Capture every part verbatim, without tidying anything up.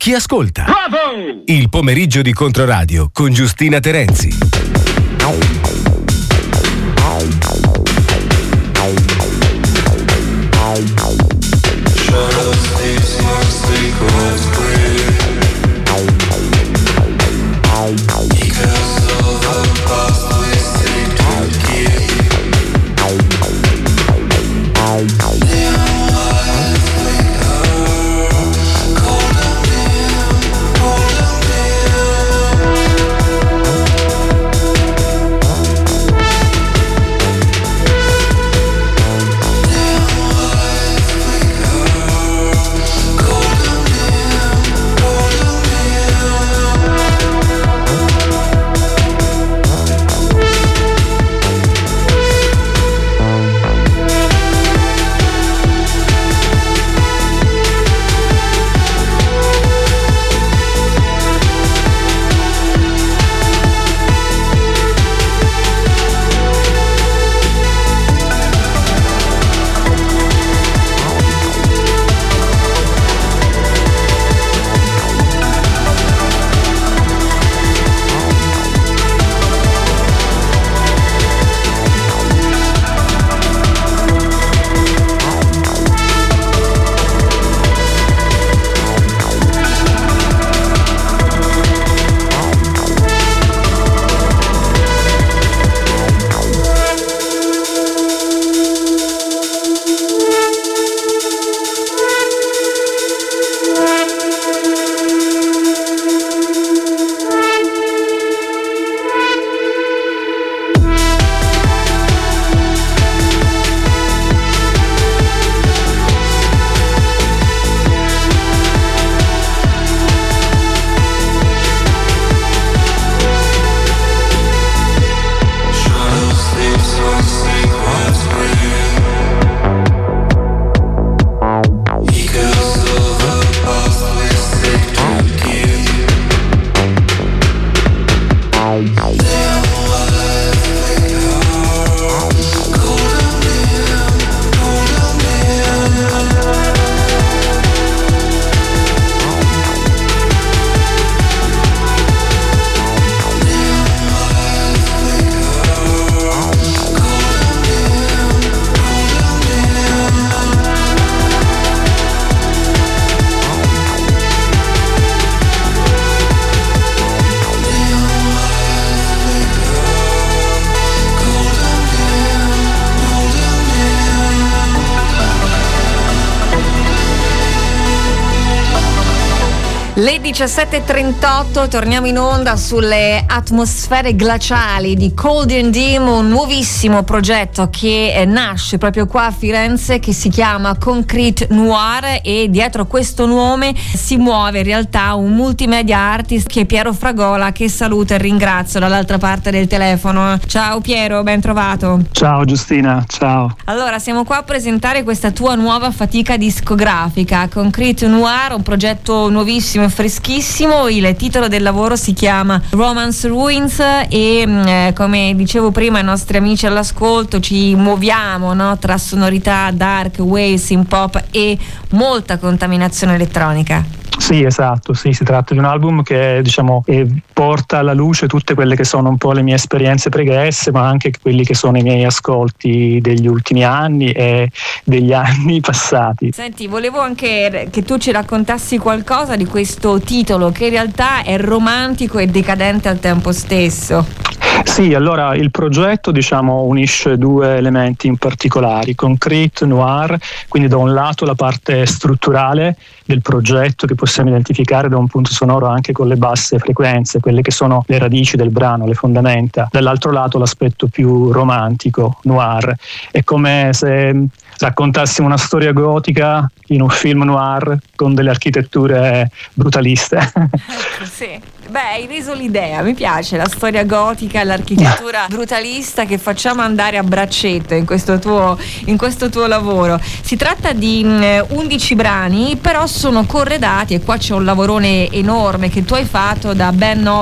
chi ascolta. Bravo! Il pomeriggio di Controradio con Giustina Terenzi. Le diciassette e trentotto, torniamo in onda sulle atmosfere glaciali di Cold and Dim, un nuovissimo progetto che eh, nasce proprio qua a Firenze, che si chiama Concrete Noir, e dietro questo nome si muove in realtà un multimedia artist che è Piero Fragola, che saluto e ringrazio dall'altra parte del telefono. Ciao Piero, ben trovato. Ciao Giustina, ciao. Allora, siamo qua a presentare questa tua nuova fatica discografica, Concrete Noir, un progetto nuovissimo e freschissimo. Il titolo del lavoro si chiama Romance Ruins e eh, come dicevo prima ai nostri amici all'ascolto, ci muoviamo, no, tra sonorità dark, wave, synth pop e molta contaminazione elettronica. Sì, esatto, sì, si tratta di un album che, diciamo, eh, porta alla luce tutte quelle che sono un po' le mie esperienze pregresse, ma anche quelli che sono i miei ascolti degli ultimi anni e degli anni passati. Senti, volevo anche che tu ci raccontassi qualcosa di questo titolo, che in realtà è romantico e decadente al tempo stesso. Sì, allora il progetto, diciamo, unisce due elementi in particolari: Concrete Noir, quindi da un lato la parte strutturale del progetto che possiamo identificare da un punto sonoro anche con le basse frequenze, quelle che sono le radici del brano, le fondamenta; dall'altro lato l'aspetto più romantico, noir. È come se raccontassimo una storia gotica in un film noir con delle architetture brutaliste. Ecco, sì. Beh, hai reso l'idea, mi piace la storia gotica, l'architettura brutalista che facciamo andare a braccetto in questo tuo, in questo tuo lavoro. Si tratta di mh, undici brani, però sono corredati, e qua c'è un lavorone enorme che tu hai fatto, da ben nove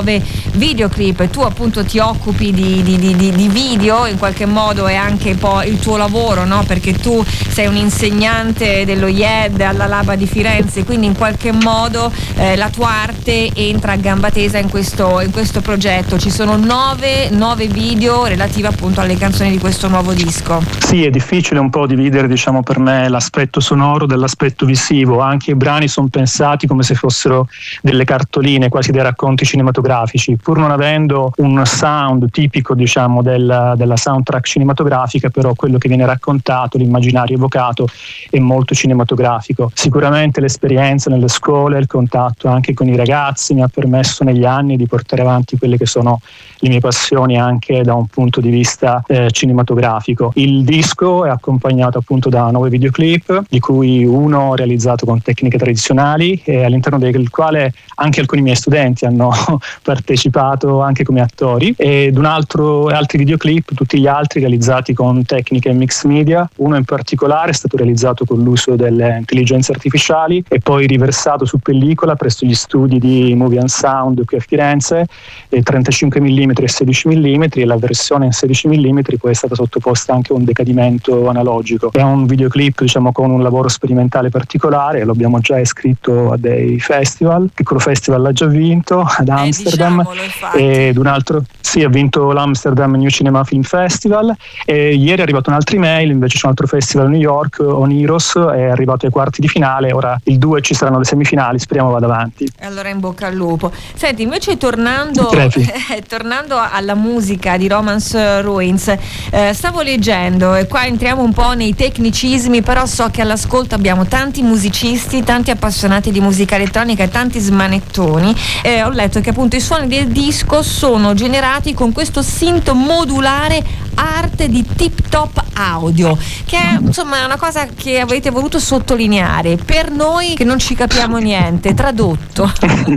videoclip. Tu appunto ti occupi di, di, di, di video, in qualche modo è anche poi il tuo lavoro, no? Perché tu sei un insegnante dello I E D alla Laba di Firenze, quindi in qualche modo eh, la tua arte entra a gamba tesa in questo, in questo progetto. Ci sono nove, nove video relativi appunto alle canzoni di questo nuovo disco. Sì, è difficile un po' dividere, diciamo, per me l'aspetto sonoro dall'aspetto visivo. Anche i brani sono pensati come se fossero delle cartoline, quasi dei racconti cinematografici, pur non avendo un sound tipico, diciamo, del, della soundtrack cinematografica, però quello che viene raccontato, l'immaginario evocato è molto cinematografico. Sicuramente l'esperienza nelle scuole, il contatto anche con i ragazzi mi ha permesso negli anni di portare avanti quelle che sono le mie passioni anche da un punto di vista eh, cinematografico. Il disco è accompagnato appunto da nove videoclip, di cui uno realizzato con tecniche tradizionali e all'interno del quale anche alcuni miei studenti hanno partecipato anche come attori, ed un altro altri videoclip, tutti gli altri realizzati con tecniche mixed media. Uno in particolare è stato realizzato con l'uso delle intelligenze artificiali e poi riversato su pellicola presso gli studi di Movie and Sound qui a Firenze, trentacinque millimetri e sedici millimetri, e la versione in sedici millimetri poi è stata sottoposta anche a un decadimento analogico. È un videoclip, diciamo, con un lavoro sperimentale particolare, lo abbiamo già iscritto a dei festival. Il Piccolo Festival l'ha già vinto ad Amsterdam, eh, ed un altro sì, ha vinto l'Amsterdam New Cinema Film Festival, e ieri è arrivato un'altra email, invece c'è un altro festival a New York, Oniros, è arrivato ai quarti di finale, ora il due ci saranno le semifinali, speriamo vada avanti. Allora in bocca al lupo. Senti, invece tornando, eh, tornando alla musica di Romance Ruins, eh, stavo leggendo, e qua entriamo un po' nei tecnicismi, però so che all'ascolto abbiamo tanti musicisti, tanti appassionati di musica elettronica e tanti smanettoni. Eh, ho letto che appunto i suoni del disco sono generati con questo synth modulare arte di Tip Top Audio, che è insomma una cosa che avete voluto sottolineare per noi che non ci capiamo niente. Tradotto.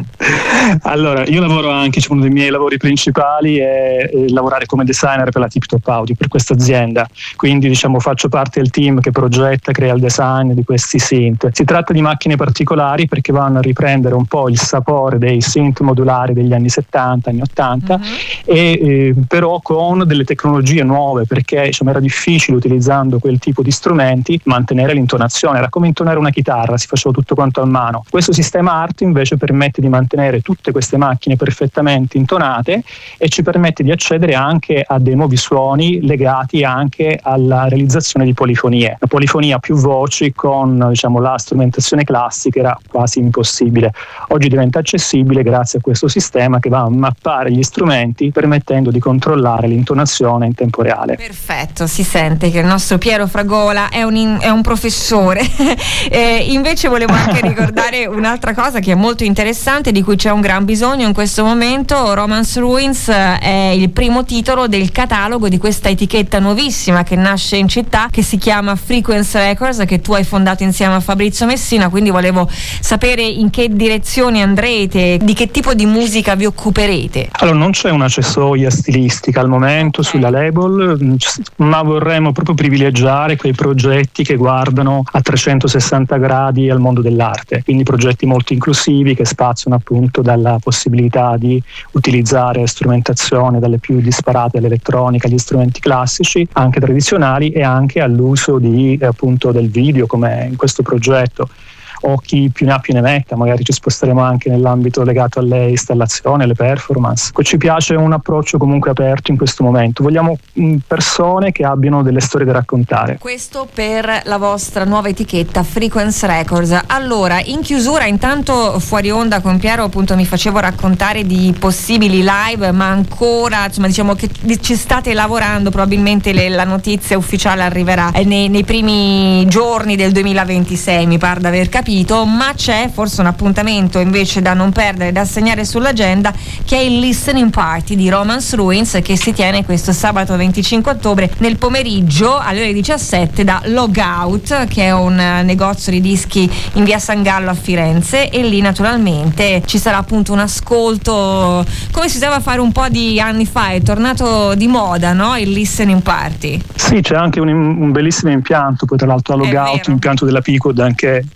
Allora, io lavoro anche, cioè, uno dei miei lavori principali è, è lavorare come designer per la Tip Top Audio, per questa azienda, quindi diciamo faccio parte del team che progetta, crea il design di questi synth. Si tratta di macchine particolari perché vanno a riprendere un po' il sapore dei synth modulari degli anni settanta, anni ottanta, mm-hmm. e eh, però con delle tecnologie nuove, perché diciamo, era difficile utilizzando quel tipo di strumenti mantenere l'intonazione, era come intonare una chitarra, si faceva tutto quanto a mano. Questo sistema art invece permette di mantenere tutte queste macchine perfettamente intonate e ci permette di accedere anche a dei nuovi suoni legati anche alla realizzazione di polifonie. La polifonia a più voci con, diciamo, la strumentazione classica era quasi impossibile. Oggi diventa accessibile grazie a questo sistema che va a mappare gli strumenti, permettendo di controllare l'intonazione in tempo reale. Perfetto, si sente che il nostro Piero Fragola è un, in, è un professore. eh, invece volevo anche ricordare un'altra cosa che è molto interessante, di cui c'è un gran bisogno in questo momento. Romance Ruins è il primo titolo del catalogo di questa etichetta nuovissima che nasce in città, che si chiama Frequency Records, che tu hai fondato insieme a Fabrizio Messina, quindi volevo sapere in che direzione andrete, di che tipo di musica vi occuperete. Allora, non c'è una cessoia stilistica al momento okay. sulla label, ma vorremmo proprio privilegiare quei progetti che guardano a trecentosessanta gradi al mondo dell'arte, quindi progetti molto inclusivi che spaziano appunto dalla possibilità di utilizzare strumentazione dalle più disparate, dall'elettronica agli strumenti classici, anche tradizionali, e anche all'uso di appunto del video, come in questo progetto. O chi più ne ha più ne metta, magari ci sposteremo anche nell'ambito legato alle installazioni, alle performance. Ci piace un approccio comunque aperto in questo momento, vogliamo persone che abbiano delle storie da raccontare. Questo per la vostra nuova etichetta Frequency Records. Allora, in chiusura, intanto fuori onda con Piero appunto mi facevo raccontare di possibili live, ma ancora insomma diciamo che ci state lavorando, probabilmente le, la notizia ufficiale arriverà nei, nei primi giorni del duemilaventisei, mi pare di aver capito. Ma c'è forse un appuntamento invece da non perdere, da segnare sull'agenda, che è il listening party di Romance Ruins, che si tiene questo sabato venticinque ottobre nel pomeriggio alle ore diciassette da Logout, che è un negozio di dischi in via San Gallo a Firenze, e lì naturalmente ci sarà appunto un ascolto come si usava a fare un po' di anni fa, è tornato di moda, no? Il listening party. Sì, c'è anche un, un bellissimo impianto, poi tra l'altro a Logout, un impianto della Picod, anche un impianto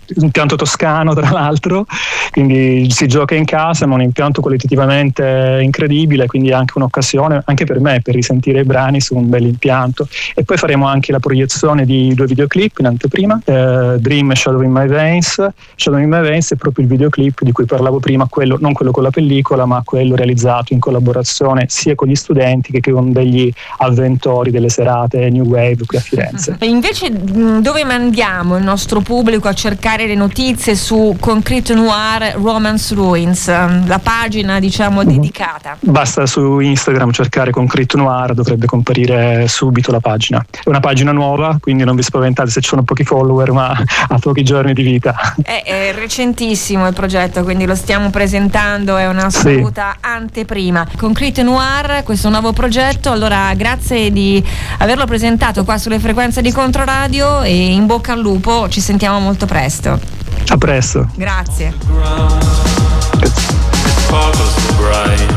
impianto toscano tra l'altro, quindi si gioca in casa, ma un impianto qualitativamente incredibile, quindi è anche un'occasione anche per me per risentire i brani su un bel impianto. E poi faremo anche la proiezione di due videoclip in anteprima, eh, Dream e Shadow in My Veins. Shadow in My Veins è proprio il videoclip di cui parlavo prima, quello, non quello con la pellicola, ma quello realizzato in collaborazione sia con gli studenti che con degli avventori delle serate New Wave qui a Firenze. Invece dove mandiamo il nostro pubblico a cercare le notizie su Concrete Noir Romance Ruins, la pagina diciamo dedicata? Basta su Instagram cercare Concrete Noir, dovrebbe comparire subito la pagina. È una pagina nuova, quindi non vi spaventate se ci sono pochi follower, ma ha pochi giorni di vita. È, è recentissimo il progetto, quindi lo stiamo presentando, è un'assoluta sì. anteprima. Concrete Noir, questo nuovo progetto, allora grazie di averlo presentato qua sulle frequenze di Controradio e in bocca al lupo, ci sentiamo molto presto. A presto. Grazie. Grazie.